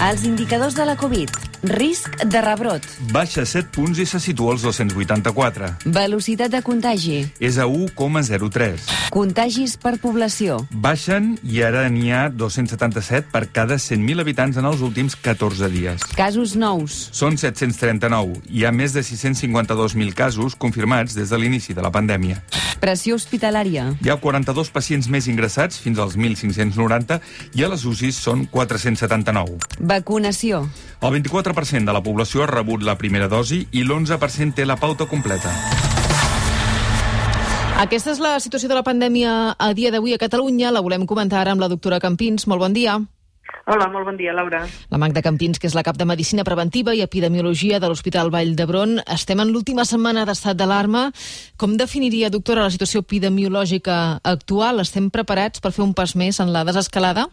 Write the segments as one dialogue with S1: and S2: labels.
S1: Els indicadors de la Covid. Risc de rebrot.
S2: Baixa 7 punts i se situa als 284.
S1: Velocitat de contagi.
S2: És a 1,03.
S1: Contagis per població.
S2: Baixen i ara n'hi ha 277 per cada 100.000 habitants en els últims 14 dies.
S1: Casos nous.
S2: Són 739. Hi ha més de 652.000 casos confirmats des de l'inici de la pandèmia.
S1: Pressió hospitalària.
S2: Hi ha 42 pacients més ingressats, fins als 1.590, i a les UCIs són 479.
S1: Vacunació.
S2: El 24% de la població ha rebut la primera dosi i l'11% té la pauta completa.
S3: Aquesta és la situació de la pandèmia a dia d'avui a Catalunya. La volem comentar ara amb la doctora Campins. Molt bon dia.
S4: Hola, molt bon dia, Laura.
S3: La Magda Campins, que és la cap de Medicina Preventiva i Epidemiologia de l'Hospital Vall d'Hebron. Estem en l'última setmana d'estat d'alarma. Com definiria, doctora, la situació epidemiològica actual? Estem preparats per fer un pas més en la desescalada?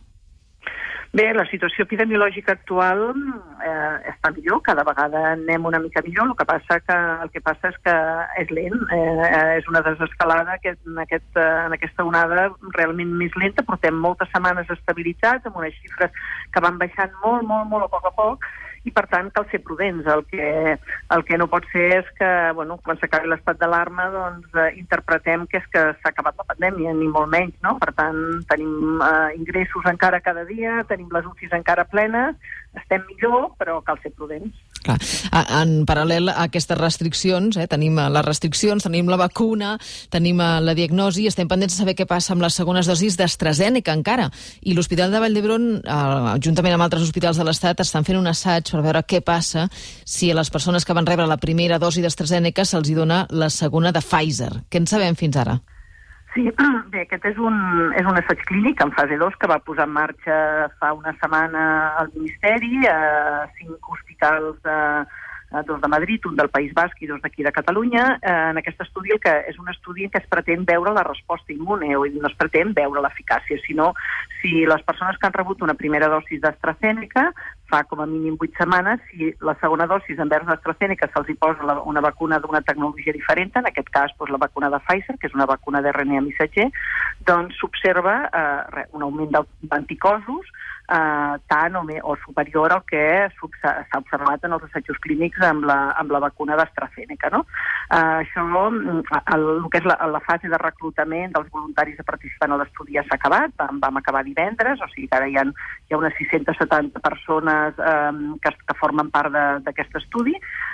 S4: Bé, la situació epidemiològica actual està millor, cada vegada anem una mica millor, el que passa és que és lent, és una desescalada que en aquesta onada realment més lenta, portem moltes setmanes estabilitzats, amb unes xifres que van baixant molt a poc, i per tant cal ser prudents. El que no pot ser és que, quan s'acabi l'estat d'alarma, interpretem que és que s'ha acabat la pandèmia, ni molt menys, no? Per tant, tenim ingressos encara cada dia, tenim les UCIs encara plenes, estem millor, però cal ser prudents.
S3: Clar. En paral·lel a aquestes restriccions, tenim les restriccions, tenim la vacuna, tenim la diagnosi, estem pendents de saber què passa amb les segones dosis d'AstraZeneca encara. I l'Hospital de Vall d'Hebron, juntament amb altres hospitals de l'Estat, estan fent un assaig per veure què passa si a les persones que van rebre la primera dosi d'AstraZeneca se'ls hi dona la segona de Pfizer. Què en sabem fins ara?
S4: Sí, bé, aquest és un assaig clínic en fase 2 que va posar en marxa fa una setmana el Ministeri, 5 hospitals, 2 de Madrid, un del País Basc i 2 d'aquí de Catalunya. En aquest estudi és un estudi en què es pretén veure la resposta immune, o no es pretén veure l'eficàcia, sinó si les persones que han rebut una primera dosi d'AstraZeneca fa com a mínim 8 setmanes, si la segona dosi envers l'AstraZeneca se'ls hi posa una vacuna d'una tecnologia diferent, en aquest cas la vacuna de Pfizer, que és una vacuna d'RNA missatger, doncs s'observa un augment d'anticossos tant o superior al que s'ha observat en els assajos clínics amb la vacuna d'AstraZeneca, no? Això, el que és la fase de reclutament dels voluntaris a participar en l'estudi ja s'ha acabat, vam acabar divendres, o sigui que ara hi ha unes 670 persones que formen part d'aquest estudi.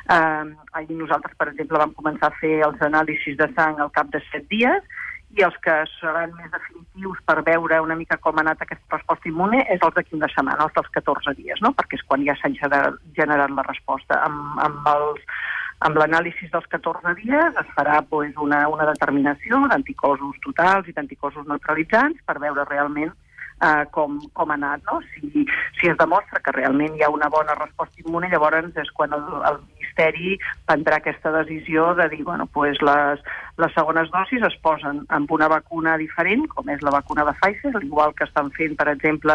S4: Ahir nosaltres, per exemple, vam començar a fer els anàlisis de sang al cap de 7 dies, i els que seran més definitius per veure una mica com ha anat aquesta resposta immune és els d'aquí una setmana, els dels 14 dies, no? Perquè és quan ja s'ha generat la resposta. Amb l'anàlisi dels 14 dies es farà una determinació d'anticossos totals i d'anticossos neutralitzants per veure realment com ha anat, no? Si es demostra que realment hi ha una bona resposta immune, llavors és quan el Ministeri prendrà aquesta decisió de dir, les segones dosis es posen amb una vacuna diferent, com és la vacuna de Pfizer, igual que estan fent, per exemple,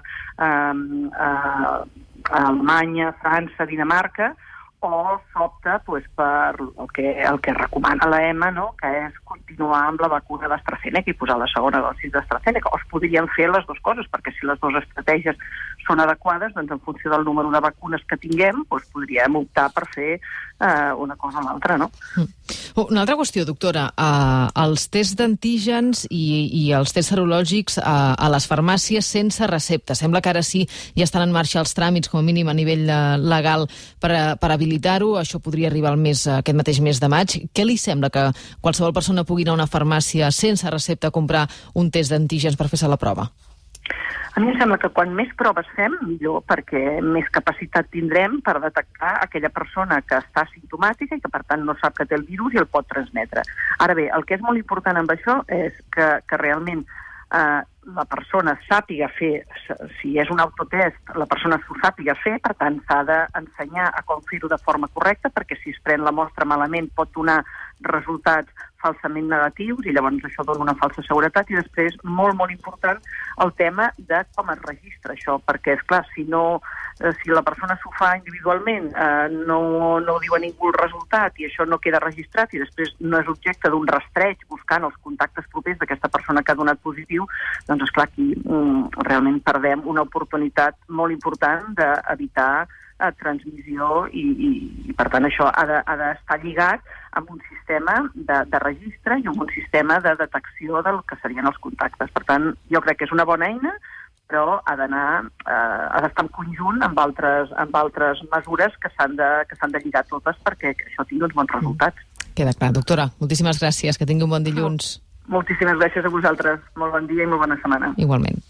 S4: a Alemanya, França, Dinamarca, o s'opta per el que recomana l'EMA, no? Que és continuar amb la vacuna d'AstraZeneca i posar la segona dosi d'AstraZeneca. O es podrien fer les dues coses, perquè si les dues estratègies són adequades, doncs en funció del número de vacunes que tinguem, podríem optar per fer una cosa o l'altra, no?
S3: Una altra qüestió, doctora. Els tests d'antígens i els tests serològics a les farmàcies sense recepta. Sembla que ara sí ja estan en marxa els tràmits, com a mínim a nivell legal, per habilitar-ho. Això podria arribar aquest mateix mes de maig. Què li sembla que qualsevol persona pugui anar a una farmàcia sense recepta a comprar un test d'antígens per fer-se la prova?
S4: A mi em sembla que quan més proves fem, millor, perquè més capacitat tindrem per detectar aquella persona que està simptomàtica i que, per tant, no sap que té el virus i el pot transmetre. Ara bé, el que és molt important amb això és que realment la persona sàpiga fer, si és un autotest, la persona s'ho sàpiga fer, per tant, s'ha d'ensenyar a com fer-ho de forma correcta, perquè si es pren la mostra malament pot donar resultats falsament negatius i llavors això dona una falsa seguretat. I després, molt important, el tema de com es registra això, perquè, esclar, si no si la persona s'ho fa individualment, no ho diu a ningú el resultat i això no queda registrat i després no és objecte d'un rastreig buscant els contactes propers d'aquesta persona que ha donat positiu, doncs esclar, aquí realment perdem una oportunitat molt important d'evitar transmissió i per tant això ha d'estar lligat amb un sistema de registre i amb un sistema de detecció del que serien els contactes. Per tant, jo crec que és una bona eina, però ha d'estar en conjunt amb altres mesures que s'han de lligar totes perquè això tingui uns bons resultats.
S3: Queda clar. Doctora, moltíssimes gràcies. Que tingui un bon dilluns.
S4: Moltíssimes gràcies a vosaltres. Molt bon dia i molt bona setmana.
S3: Igualment.